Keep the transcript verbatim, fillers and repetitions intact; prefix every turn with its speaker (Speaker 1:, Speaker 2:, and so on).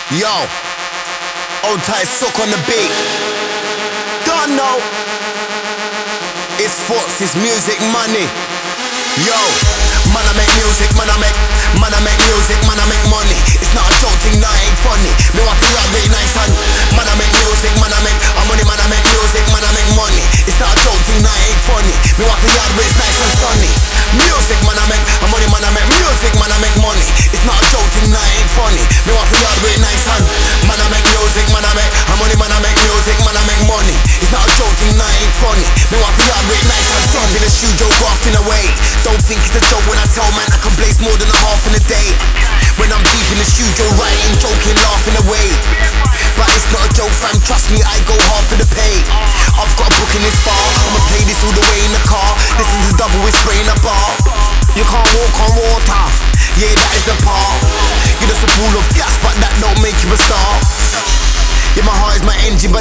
Speaker 1: Yo, old tight sock on the beat. Don't know. It's Fox, it's music money. Yo, man I make music, man I make, man I make music, man I make money. It's not a joke thing, nah, it ain't funny. Me want to yard really nice son. Man I make music, man I make, I'm money, man I make music, man I make money. It's not a joke thing, nah, it ain't funny. Me want to yard where it's nice and sunny. Music, man I make, I'm money, man I make music, man I make money. It's not a joke thing, nah, it ain't funny. Me want to yard where it's nice son. Man I make music, man I make, I'm money, man I make music, man I make money. It's not a joke thing, nah, it ain't funny. Me want to yard where it's nice and sunny. In the studio, grafting away. Don't think it's a joke when I tell man I can blaze more than a half in a day. When I'm deep in the studio writing, joking, laughing away. But it's not a joke fam, trust me, I go hard for the pay. I've got a book in this far, I'ma play this all the way in the car. Listen to double whisper in a bar. You can't walk on water, yeah that is the part. You're just a pool of gas but that don't make you a star. Yeah my heart is my engine but